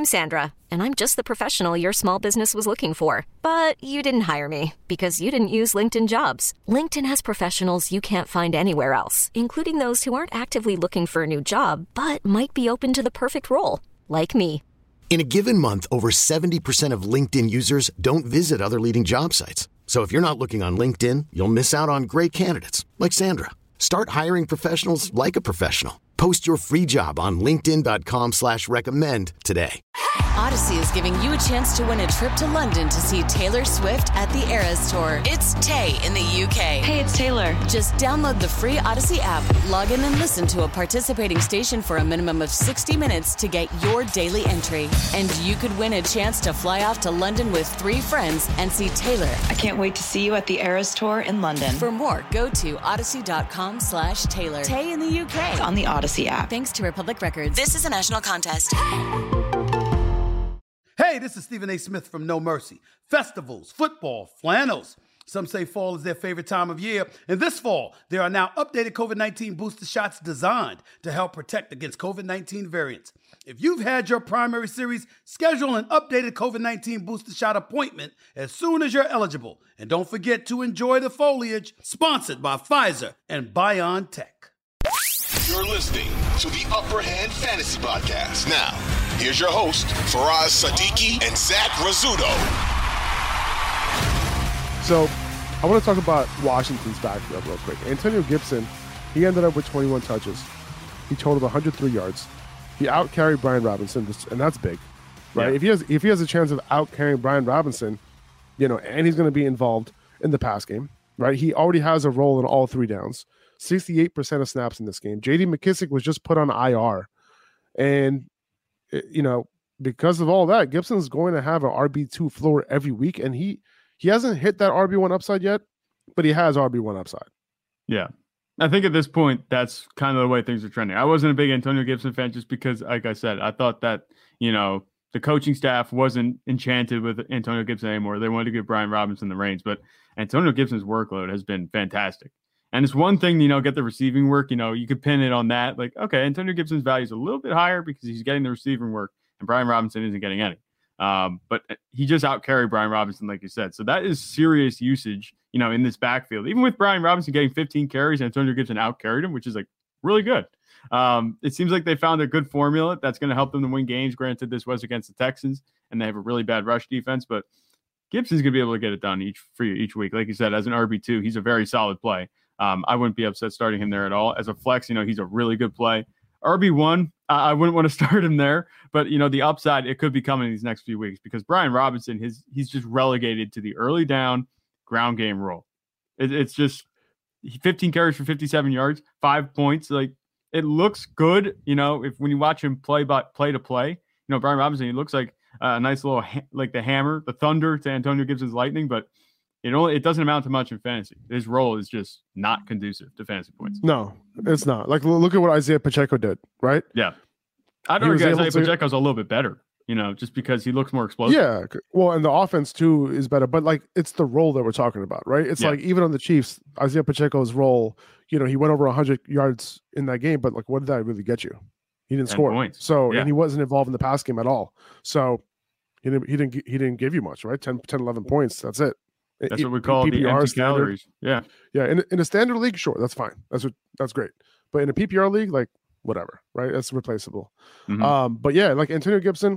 I'm Sandra, and I'm just the professional your small business was looking for. But you didn't hire me because you didn't use LinkedIn Jobs. LinkedIn has professionals you can't find anywhere else, including those who aren't actively looking for a new job, but might be open to the perfect role, like me. In a given month, over 70% of LinkedIn users don't visit other leading job sites. So if you're not looking on LinkedIn, you'll miss out on great candidates like Sandra. Start hiring professionals like a professional. Post your free job on linkedin.com/recommend today. Odyssey is giving you a chance to win a trip to London to see Taylor Swift at the Eras Tour. It's Tay in the UK. Hey, it's Taylor. Just download the free Odyssey app, log in and listen to a participating station for a minimum of 60 minutes to get your daily entry. And you could win a chance to fly off to London with 3 friends and see Taylor. I can't wait to see you at the Eras Tour in London. For more, go to odyssey.com/Taylor. Tay in the UK. It's on the Odyssey app. Thanks to Republic Records. This is a national contest. Hey, this is Stephen A. Smith from No Mercy. Festivals, football, flannels. Some say fall is their favorite time of year. And this fall, there are now updated COVID-19 booster shots designed to help protect against COVID-19 variants. If you've had your primary series, schedule an updated COVID-19 booster shot appointment as soon as you're eligible. And don't forget to enjoy the foliage. Sponsored by Pfizer and BioNTech. You're listening to the Upper Hand Fantasy Podcast. Now, here's your host, Faraz Siddiqui and Zach Rizzuto. So, I want to talk about Washington's backfield real quick. Antonio Gibson, he ended up with 21 touches. He totaled 103 yards. He out-carried Brian Robinson, and that's big, right? Yeah. If he has a chance of out-carrying Brian Robinson, and he's going to be involved in the pass game, right? He already has a role in all 3 downs. 68% of snaps in this game. J.D. McKissick was just put on IR. And, because of all that, Gibson's going to have an RB2 floor every week. And he hasn't hit that RB1 upside yet, but he has RB1 upside. Yeah. I think at this point, that's kind of the way things are trending. I wasn't a big Antonio Gibson fan just because, like I said, I thought that, the coaching staff wasn't enchanted with Antonio Gibson anymore. They wanted to give Brian Robinson the reins. But Antonio Gibson's workload has been fantastic. And it's one thing, get the receiving work, you could pin it on that. Like, okay, Antonio Gibson's value is a little bit higher because he's getting the receiving work and Brian Robinson isn't getting any. But he just out-carried Brian Robinson, like you said. So that is serious usage, in this backfield. Even with Brian Robinson getting 15 carries, Antonio Gibson out-carried him, which is really good. It seems like they found a good formula that's going to help them to win games. Granted, this was against the Texans and they have a really bad rush defense, but Gibson's going to be able to get it done for you each week. Like you said, as an RB2, he's a very solid play. I wouldn't be upset starting him there at all. As a flex, he's a really good play. RB1, I wouldn't want to start him there, but the upside, it could be coming in these next few weeks because Brian Robinson, he's just relegated to the early down ground game role. It's just 15 carries for 57 yards, 5 points. Like it looks good, when you watch him play to play, Brian Robinson, he looks like a nice little like the hammer, the thunder to Antonio Gibson's lightning, but it doesn't amount to much in fantasy. His role is just not conducive to fantasy points. No, it's not. Like, look at what Isaiah Pacheco did, right? Yeah. I'd argue Isaiah Pacheco's a little bit better, just because he looks more explosive. Yeah. Well, and the offense, too, is better. But, it's the role that we're talking about, right? It's like, even on the Chiefs, Isaiah Pacheco's role, he went over 100 yards in that game, but, what did that really get you? He didn't score. Points. So, and he wasn't involved in the pass game at all. So, he didn't give you much, right? 10, 11 points. That's it. That's what we call the empty calories. Yeah. Yeah. In a standard league, sure, that's fine. That's great. But in a PPR league, whatever, right? That's replaceable. Mm-hmm. But yeah, Antonio Gibson,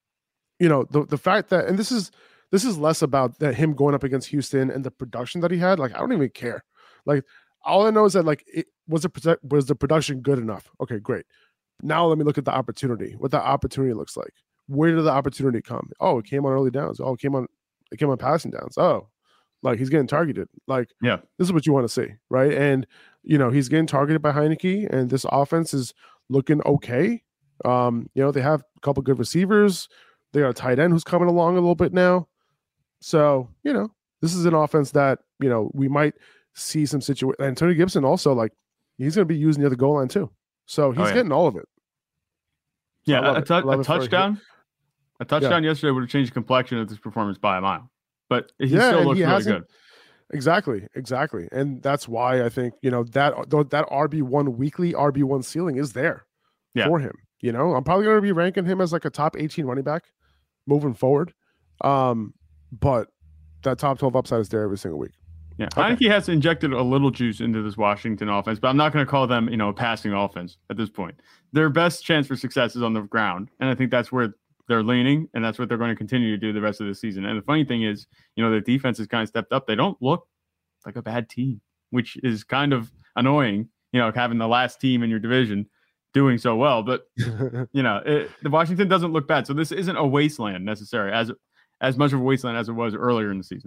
the fact that, and this is less about that him going up against Houston and the production that he had. I don't even care. All I know is that was the production good enough? Okay, great. Now let me look at the opportunity. What that opportunity looks like. Where did the opportunity come? Oh, it came on early downs. Oh, it came on passing downs. Oh. He's getting targeted. This is what you want to see, right? And, he's getting targeted by Heineke, and this offense is looking okay. They have a couple good receivers. They got a tight end who's coming along a little bit now. So, this is an offense that, we might see some situation. Antonio Gibson also, he's going to be using near the goal line too. So he's getting all of it. So yeah, a touchdown yesterday would have changed the complexion of this performance by a mile. But he still looks really good. Exactly. And that's why I think, that RB1 weekly RB1 ceiling is there for him. You know, I'm probably going to be ranking him as like a top 18 running back moving forward. But that top 12 upside is there every single week. Yeah, okay. Heineke has injected a little juice into this Washington offense, but I'm not going to call them, a passing offense at this point. Their best chance for success is on the ground, and I think that's where they're leaning, and that's what they're going to continue to do the rest of the season. And the funny thing is, the defense has kind of stepped up. They don't look like a bad team, which is kind of annoying, having the last team in your division doing so well. But, the Washington doesn't look bad. So this isn't a wasteland necessarily, as much of a wasteland as it was earlier in the season.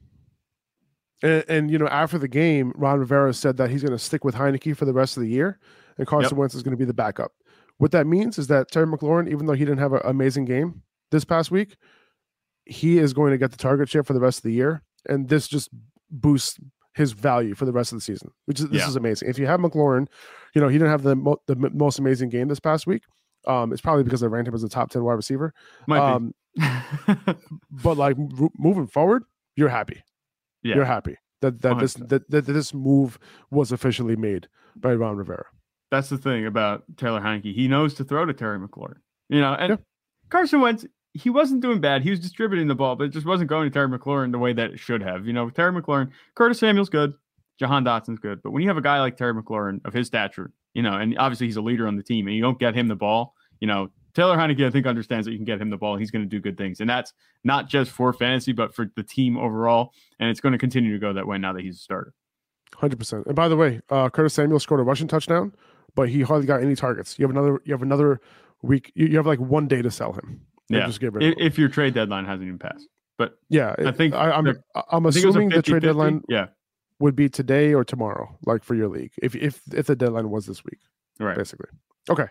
And after the game, Ron Rivera said that he's going to stick with Heineke for the rest of the year, and Carson Wentz is going to be the backup. What that means is that Terry McLaurin, even though he didn't have an amazing game this past week, he is going to get the target share for the rest of the year, and this just boosts his value for the rest of the season, which is is amazing. If you have McLaurin, he didn't have the most amazing game this past week. It's probably because they ranked him as a top 10 wide receiver. Might be. But like moving forward, you're happy. Yeah. You're happy that this move was officially made by Ron Rivera. That's the thing about Taylor Heineke. He knows to throw to Terry McLaurin. Carson Wentz, he wasn't doing bad. He was distributing the ball, but it just wasn't going to Terry McLaurin the way that it should have. Terry McLaurin, Curtis Samuel's good, Jahan Dotson's good, but when you have a guy like Terry McLaurin of his stature, and obviously he's a leader on the team, and you don't get him the ball, Taylor Heineke, I think, understands that you can get him the ball and he's going to do good things. And that's not just for fantasy, but for the team overall. And it's going to continue to go that way now that he's a starter. 100%. And by the way, Curtis Samuel scored a rushing touchdown, but he hardly got any targets. You have another week. You have like 1 day to sell him. Yeah. Just get rid of him. If your trade deadline hasn't even passed. But yeah, I think I'm assuming the trade deadline would be today or tomorrow, like for your league, if the deadline was this week. Right. Basically. Okay.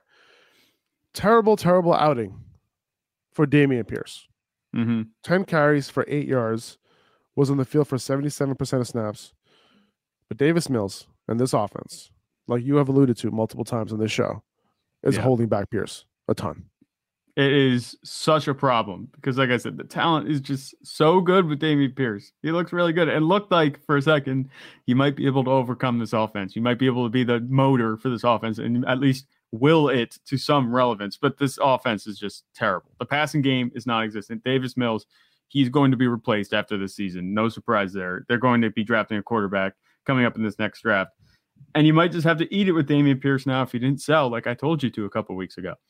Terrible outing for Dameon Pierce. 10 carries for 8 yards, was on the field for 77% of snaps. But Davis Mills and this offense, like you have alluded to multiple times on this show, is holding back Pierce a ton. It is such a problem because, like I said, the talent is just so good with Dameon Pierce. He looks really good. It looked like for a second he might be able to overcome this offense. You might be able to be the motor for this offense and at least will it to some relevance. But this offense is just terrible. The passing game is non-existent. Davis Mills, he's going to be replaced after this season. No surprise there. They're going to be drafting a quarterback coming up in this next draft. And you might just have to eat it with Dameon Pierce now if you didn't sell, like I told you to a couple weeks ago.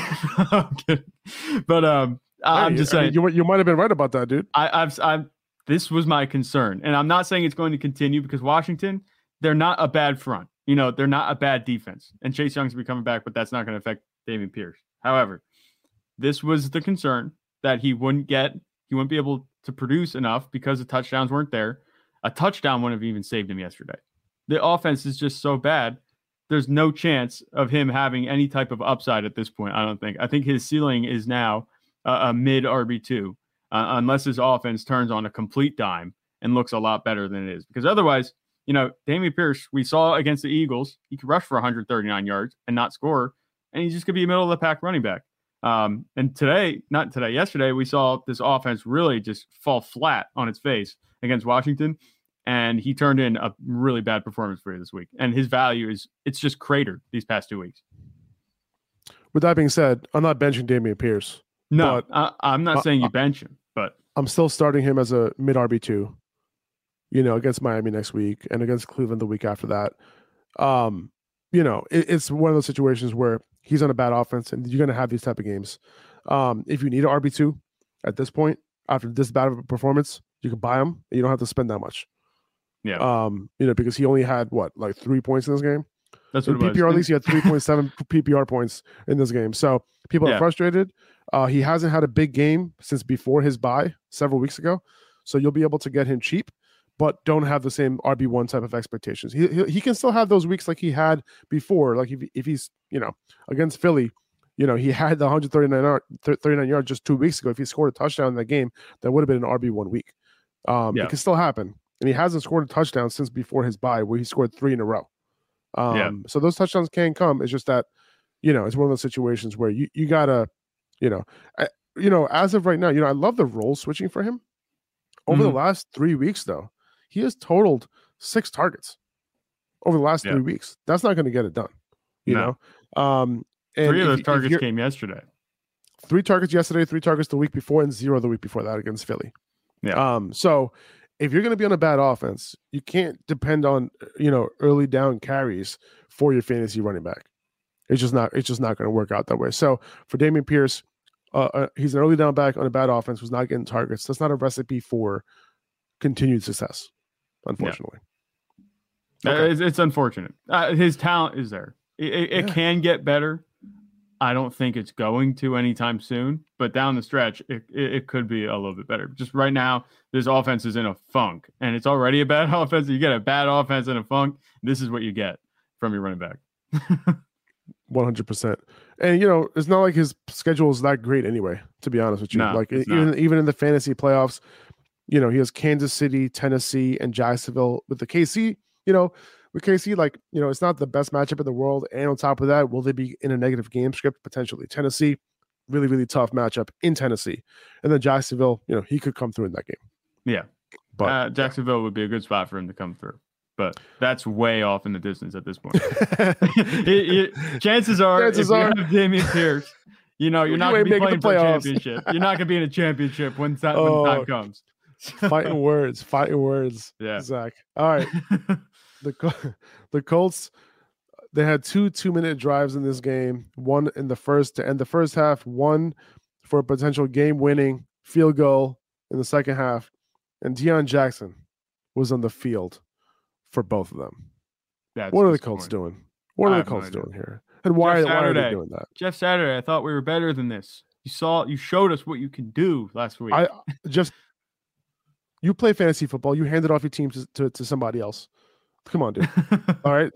But I'm just saying you might have been right about that, dude. This was my concern, and I'm not saying it's going to continue because Washington, they're not a bad front. They're not a bad defense, and Chase Young's be coming back, but that's not going to affect Dameon Pierce. However, this was the concern that he wouldn't be able to produce enough because the touchdowns weren't there. A touchdown wouldn't have even saved him yesterday. The offense is just so bad. There's no chance of him having any type of upside at this point, I don't think. I think his ceiling is now a mid RB2, unless his offense turns on a complete dime and looks a lot better than it is. Because otherwise, Dameon Pierce, we saw against the Eagles, he could rush for 139 yards and not score, and he just could be a middle-of-the-pack running back. And yesterday, we saw this offense really just fall flat on its face against Washington. And he turned in a really bad performance for you this week. And his value it's just cratered these past 2 weeks. With that being said, I'm not benching Dameon Pierce. No, I'm not saying you bench him, but I'm still starting him as a mid RB2, against Miami next week and against Cleveland the week after that. It's one of those situations where he's on a bad offense and you're going to have these type of games. If you need an RB2 at this point, after this bad of a performance, you can buy him and you don't have to spend that much. Yeah. Because he only had 3 points in this game. That's what in PPR at least he had 3.7 PPR points in this game. So people are frustrated. He hasn't had a big game since before his bye several weeks ago. So you'll be able to get him cheap, but don't have the same RB1 type of expectations. He can still have those weeks like he had before. Like if he's, against Philly, he had the 139 yards just 2 weeks ago. If he scored a touchdown in that game, that would have been an RB1 week. It can still happen. And he hasn't scored a touchdown since before his bye, where he scored 3 in a row. So those touchdowns can come. It's just that, it's one of those situations where you gotta, as of right now, I love the role switching for him. Over the last 3 weeks, though, he has totaled 6 targets over the last 3 weeks. That's not going to get it done. You know, And 3 of those targets came yesterday. 3 targets yesterday, 3 targets the week before, and 0 the week before that against Philly. Yeah. So if you're going to be on a bad offense, you can't depend on, early down carries for your fantasy running back. It's just not going to work out that way. So for Dameon Pierce, he's an early down back on a bad offense who's not getting targets. That's not a recipe for continued success, unfortunately. Yeah. Okay. It's unfortunate. His talent is there. It can get better. I don't think it's going to anytime soon, but down the stretch, it could be a little bit better. Just right now, this offense is in a funk, and it's already a bad offense. You get a bad offense in a funk. This is what you get from your running back. 100%. And, it's not like his schedule is that great anyway, to be honest with you. No, even in the fantasy playoffs, he has Kansas City, Tennessee, and Jacksonville. With the KC, with KC, it's not the best matchup in the world. And on top of that, will they be in a negative game script? Potentially. Tennessee, really, really tough matchup in Tennessee. And then Jacksonville, he could come through in that game. Yeah. But Jacksonville would be a good spot for him to come through. But that's way off in the distance at this point. Chances are, if you have Dameon Pierce, you're not going to be playing for a championship. You're not going to be in a championship when time comes. Fighting words. Yeah. Zach. All right. The Colts, they had 2 2-minute drives in this game. One in the first to end the first half, one for a potential game-winning field goal in the second half. And Deion Jackson was on the field for both of them. What are the Colts doing? What are the Colts doing here? And why are they doing that? Jeff Saturday, I thought we were better than this. You showed us what you can do last week. You play fantasy football. You handed off your team to somebody else. Come on, dude. All right,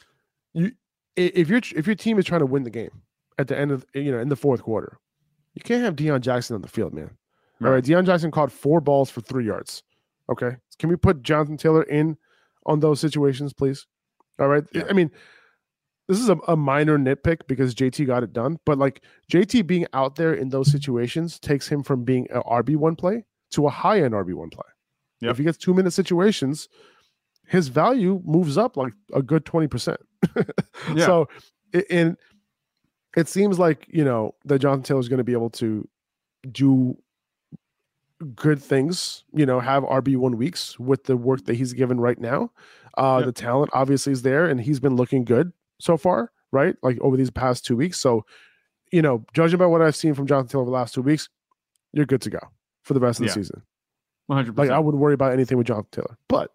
if your team is trying to win the game at the end of in the fourth quarter, you can't have Deion Jackson on the field, man. Right. All right, Deion Jackson caught 4 balls for 3 yards. Okay, can we put Jonathan Taylor in on those situations, please? All right. Yeah. I mean, this is a minor nitpick because JT got it done, but JT being out there in those situations takes him from being an RB1 play to a high-end RB1 play. Yep. If he gets 2-minute situations, his value moves up like a good 20%. Yeah. So it seems like, that Jonathan Taylor is going to be able to do good things, have RB1 weeks with the work that he's given right now. The talent obviously is there, and he's been looking good so far, right? Over these past 2 weeks. So, judging by what I've seen from Jonathan Taylor over the last 2 weeks, you're good to go for the rest of the season. 100%. I wouldn't worry about anything with Jonathan Taylor. But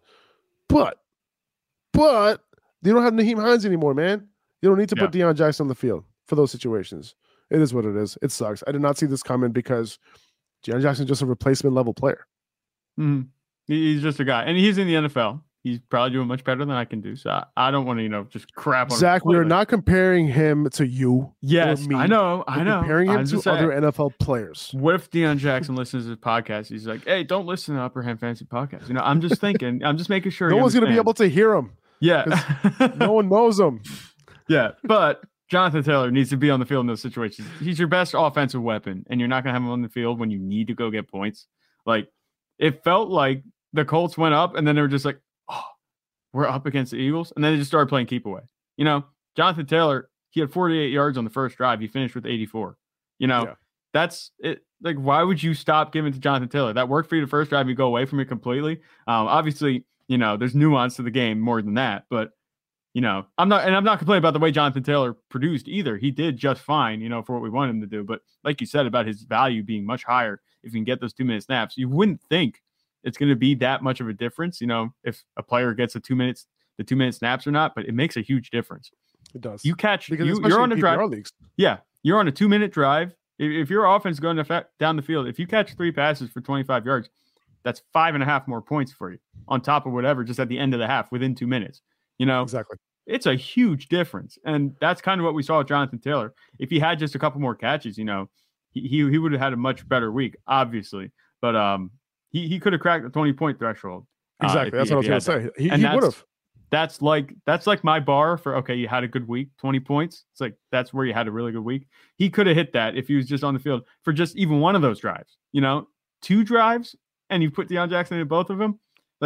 you don't have Naheem Hines anymore, man. You don't need to put Deion Jackson on the field for those situations. It is what it is. It sucks. I did not see this coming because Deion Jackson is just a replacement level player. Mm-hmm. He's just a guy. And he's in the NFL. He's probably doing much better than I can do. So I don't want to, just crap on Zach, we are not comparing him to you. Yes, me. I know. Comparing him to other NFL players. What if Deion Jackson listens to his podcast? He's like, hey, don't listen to Upper Hand Fantasy Podcast. I'm just thinking, I'm just making sure. No one's going to be able to hear him. Yeah. No one knows him. Yeah. But Jonathan Taylor needs to be on the field in those situations. He's your best offensive weapon, and you're not going to have him on the field when you need to go get points. It felt like the Colts went up, and then they were just like, oh, we're up against the Eagles. And then they just started playing keep away. Jonathan Taylor, he had 48 yards on the first drive. He finished with 84. That's it. Why would you stop giving to Jonathan Taylor? That worked for you the first drive. You go away from it completely. Obviously, there's nuance to the game more than that. But, I'm not complaining about the way Jonathan Taylor produced either. He did just fine, for what we wanted him to do. But like you said about his value being much higher, if you can get those 2-minute snaps, you wouldn't think it's going to be that much of a difference, if a player gets the 2-minute snaps or not, but it makes a huge difference. It does. You catch, you're on a drive. Leagues. Yeah. You're on a 2-minute drive. If your offense is going down the field, if you catch 3 passes for 25 yards, that's 5.5 more points for you on top of whatever, just at the end of the half within 2 minutes. Exactly. It's a huge difference. And that's kind of what we saw with Jonathan Taylor. If he had just a couple more catches, he would have had a much better week, obviously. But he could have cracked the 20-point threshold. Exactly. That's what I was going to say. He would have. That's like my bar for, okay, you had a good week, 20 points. It's like, that's where you had a really good week. He could have hit that if he was just on the field for just even one of those drives, 2 drives, and you put Deion Jackson in both of them.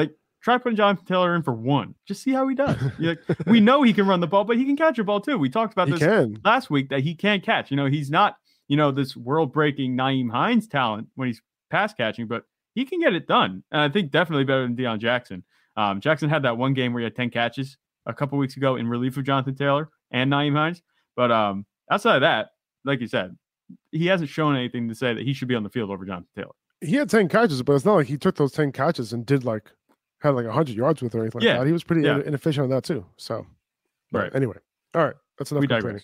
try putting Jonathan Taylor in for one. Just see how he does. We know he can run the ball, but he can catch a ball too. We talked about this last week that he can't catch. He's not, this world-breaking Nyheim Hines talent when he's pass catching, but he can get it done. And I think definitely better than Deion Jackson. Jackson had that one game where he had 10 catches a couple weeks ago in relief of Jonathan Taylor and Nyheim Hines. But outside of that, like you said, he hasn't shown anything to say that he should be on the field over Jonathan Taylor. He had 10 catches, but it's not like he took those 10 catches and had 100 yards with or anything like that. He was pretty inefficient on that too. So, right. Anyway, all right, that's enough complaining.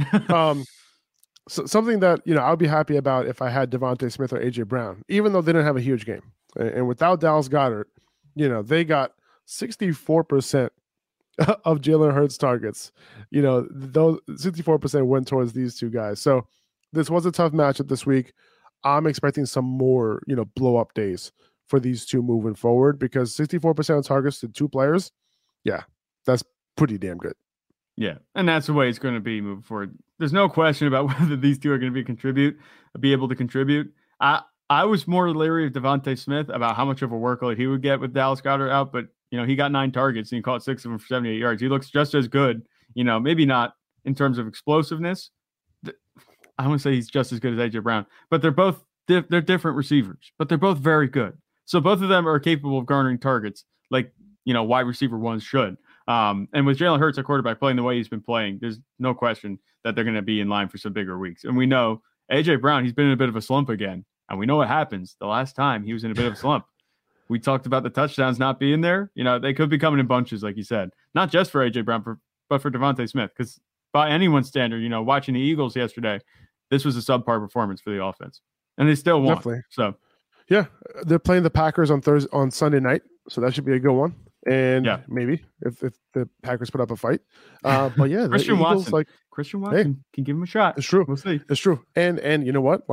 So something that I would be happy about if I had Devontae Smith or AJ Brown, even though they didn't have a huge game, and without Dallas Goedert, they got 64% of Jalen Hurts targets. Those 64% went towards these two guys. So this was a tough matchup this week. I'm expecting some more, blow up days for these two moving forward, because 64% of targets to two players, that's pretty damn good. Yeah, and that's the way it's going to be moving forward. There's no question about whether these two are going to be able to contribute. I was more leery of Devontae Smith about how much of a workload he would get with Dallas Goedert out, but he got 9 targets and he caught 6 of them for 78 yards. He looks just as good, maybe not in terms of explosiveness. I don't want to say he's just as good as AJ Brown, but they're both they're different receivers, but they're both very good. So both of them are capable of garnering targets like wide receiver ones should. And with Jalen Hurts, a quarterback, playing the way he's been playing, there's no question that they're going to be in line for some bigger weeks. And we know AJ Brown, he's been in a bit of a slump again. And we know what happens the last time he was in a bit of a slump. We talked about the touchdowns not being there. They could be coming in bunches, like you said, not just for AJ Brown, but for Devontae Smith. Because by anyone's standard, watching the Eagles yesterday, this was a subpar performance for the offense. And they still won. Definitely. So, yeah, they're playing the Packers on Sunday night. So that should be a good one. And maybe if the Packers put up a fight. But yeah, Christian Watson can give him a shot. It's true. We'll see. It's true. And you know what?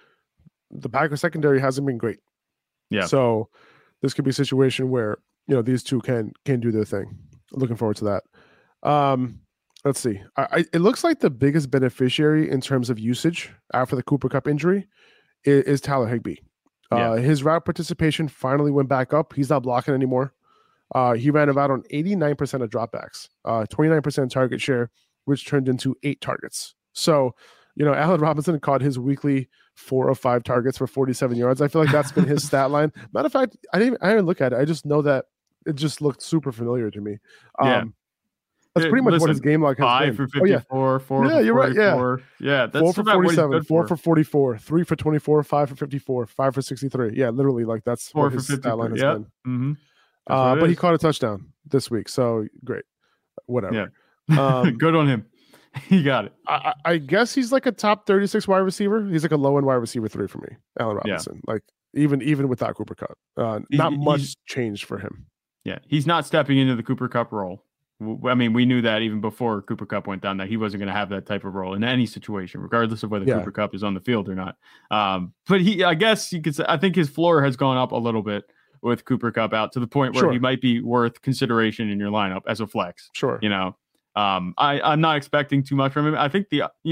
The Packers secondary hasn't been great. Yeah. So this could be a situation where, these two can do their thing. Looking forward to that. Let's see. It looks like the biggest beneficiary in terms of usage after the Cooper Kupp injury is Tyler Higbee. His route participation finally went back up. He's not blocking anymore. He ran about on 89% of dropbacks, 29% target share, which turned into 8 targets. So, Allen Robinson caught his weekly 4 of 5 targets for 47 yards. I feel like that's been his stat line. Matter of fact, I didn't look at it. I just know that it just looked super familiar to me. That's pretty much what his game log has 5 been. for 54, 4 for 44. Yeah, that's 4 for 47, 4 for 44, 3 for 24, 5 for 54, 5 for 63. Yeah, literally, that's 4 what for his 50, stat line has been. Mm-hmm. But he caught a touchdown this week, so great. Whatever. Yeah. Good on him. He got it. I guess he's like a top 36 wide receiver. He's like a low end wide receiver 3 for me, Allen Robinson. Even without Cooper Kupp, not much changed for him. Yeah, he's not stepping into the Cooper Kupp role. I mean, we knew that even before Cooper Kupp went down, that he wasn't going to have that type of role in any situation, regardless of whether Cooper Kupp is on the field or not. But I guess you could say, I think his floor has gone up a little bit with Cooper Kupp out to the point where he might be worth consideration in your lineup as a flex. Sure. I'm not expecting too much from him. I think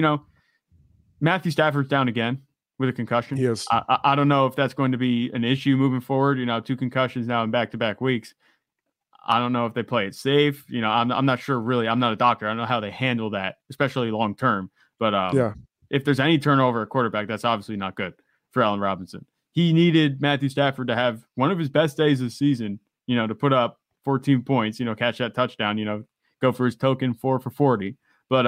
Matthew Stafford's down again with a concussion. He is. I don't know if that's going to be an issue moving forward. 2 concussions now in back-to-back weeks. I don't know if they play it safe. I'm not sure really. I'm not a doctor. I don't know how they handle that, especially long term. But if there's any turnover at quarterback, that's obviously not good for Allen Robinson. He needed Matthew Stafford to have one of his best days of the season, to put up 14 points, catch that touchdown, go for his token 4 for 40. But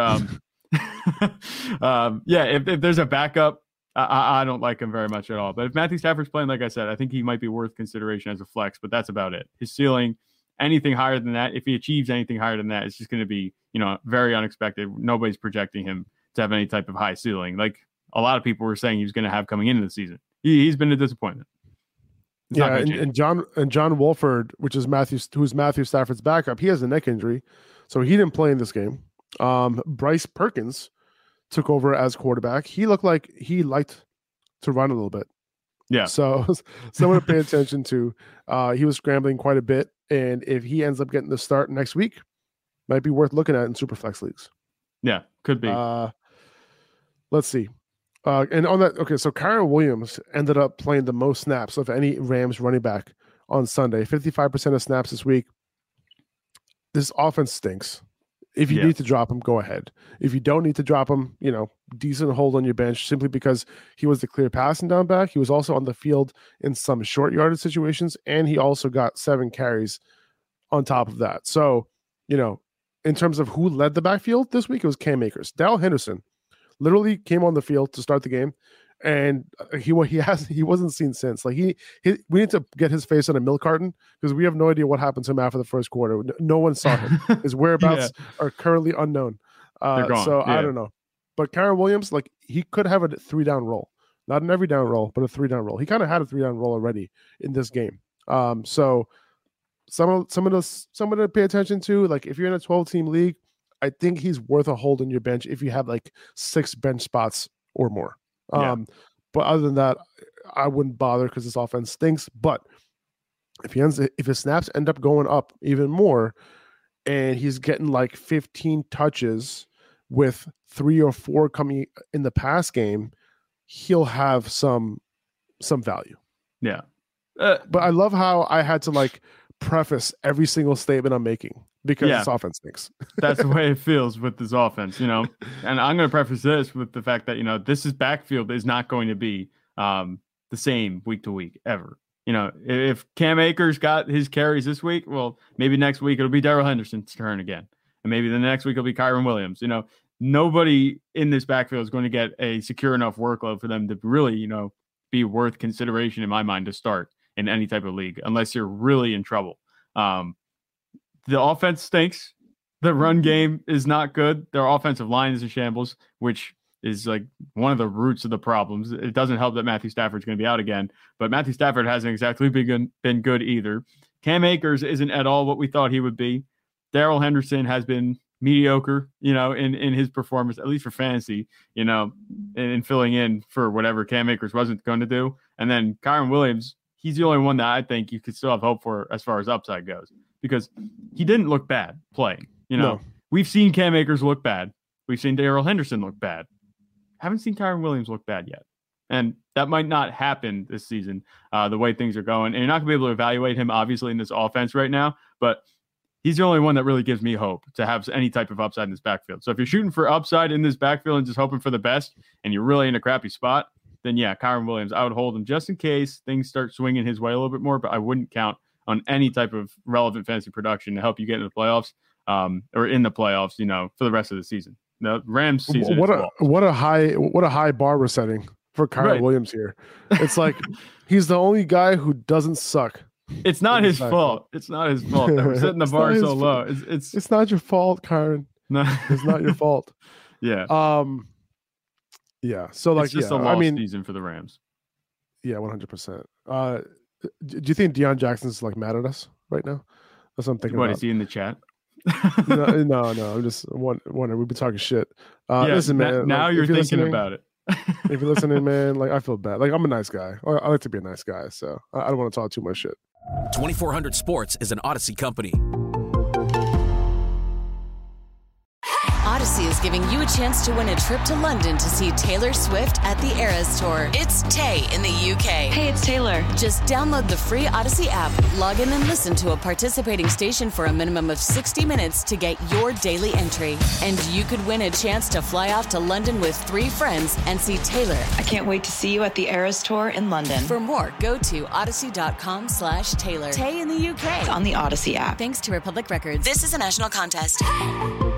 if there's a backup, I don't like him very much at all. But if Matthew Stafford's playing, like I said, I think he might be worth consideration as a flex, but that's about it. His ceiling, anything higher than that, if he achieves anything higher than that, it's just going to be, very unexpected. Nobody's projecting him to have any type of high ceiling. Like a lot of people were saying he was going to have coming into the season. He's been a disappointment. And John Wolford, who's Matthew Stafford's backup, he has a neck injury, so he didn't play in this game. Bryce Perkins took over as quarterback. He looked like he liked to run a little bit. Yeah. So someone to pay attention to. He was scrambling quite a bit, and if he ends up getting the start next week, might be worth looking at in Superflex leagues. Yeah, could be. Let's see. And on that, okay, so Kyren Williams ended up playing the most snaps of any Rams running back on Sunday. 55% of snaps this week. This offense stinks. If you need to drop him, go ahead. If you don't need to drop him, decent hold on your bench simply because he was the clear passing down back. He was also on the field in some short yardage situations, and he also got 7 carries on top of that. So, in terms of who led the backfield this week, it was Cam Akers. Darrell Henderson literally came on the field to start the game, and he wasn't seen since. Like we need to get his face on a milk carton because we have no idea what happened to him after the first quarter. No one saw him. His whereabouts are currently unknown. So I don't know. But Kyren Williams, like he could have a 3-down roll, not an every down roll, but a 3-down roll. He kind of had a 3-down roll already in this game. So someone to pay attention to. Like if you're in a 12-team league, I think he's worth a hold on your bench if you have like 6 bench spots or more. But other than that, I wouldn't bother because this offense stinks. But if his snaps end up going up even more, and he's getting like 15 touches with 3 or 4 coming in the pass game, he'll have some value. Yeah. But I love how I had to like preface every single statement I'm making because this offense stinks. That's the way it feels with this offense, And I'm going to preface this with the fact that, this backfield is not going to be the same week to week ever. If Cam Akers got his carries this week, well, maybe next week it'll be Darrell Henderson's turn again. And maybe the next week it'll be Kyren Williams. Nobody in this backfield is going to get a secure enough workload for them to really, be worth consideration in my mind to start in any type of league, unless you're really in trouble. The offense stinks. The run game is not good. Their offensive line is a shambles, which is like one of the roots of the problems. It doesn't help that Matthew Stafford's going to be out again, but Matthew Stafford hasn't exactly been good either. Cam Akers isn't at all what we thought he would be. Darrell Henderson has been mediocre, in his performance, at least for fantasy, in filling in for whatever Cam Akers wasn't going to do. And then Kyren Williams, he's the only one that I think you could still have hope for as far as upside goes, because he didn't look bad playing. No. We've seen Cam Akers look bad. We've seen Darrell Henderson look bad. Haven't seen Kyren Williams look bad yet. And that might not happen this season, the way things are going. And you're not going to be able to evaluate him, obviously, in this offense right now. But he's the only one that really gives me hope to have any type of upside in this backfield. So if you're shooting for upside in this backfield and just hoping for the best, and you're really in a crappy spot, then Kyren Williams, I would hold him just in case things start swinging his way a little bit more. But I wouldn't count on any type of relevant fantasy production to help you get into the playoffs, or in the playoffs, for the rest of the season. The Rams season. What a high bar we're setting for Kyren Williams here. It's like he's the only guy who doesn't suck. It's not his fault. It's not his fault that we're setting the bar so low. It's not your fault, Kyren. No, it's not your fault. Yeah. Yeah. So like, it's just a lost season for the Rams. Yeah, 100%. Do you think Deion Jackson's like mad at us right now? That's what I'm thinking. What is he in the chat? No. I'm just wondering. We've been talking shit. Listen, man. Now you're thinking about it. If you're listening, man, like I feel bad. Like I'm a nice guy. I like to be a nice guy, so I don't want to talk too much shit. 2400 Sports is an Odyssey company. Odyssey is giving you a chance to win a trip to London to see Taylor Swift at the Eras Tour. It's Tay in the UK. Hey, it's Taylor. Just download the free Odyssey app, log in and listen to a participating station for a minimum of 60 minutes to get your daily entry. And you could win a chance to fly off to London with 3 friends and see Taylor. I can't wait to see you at the Eras Tour in London. For more, go to odyssey.com/Taylor. Tay in the UK. It's on the Odyssey app. Thanks to Republic Records. This is a national contest.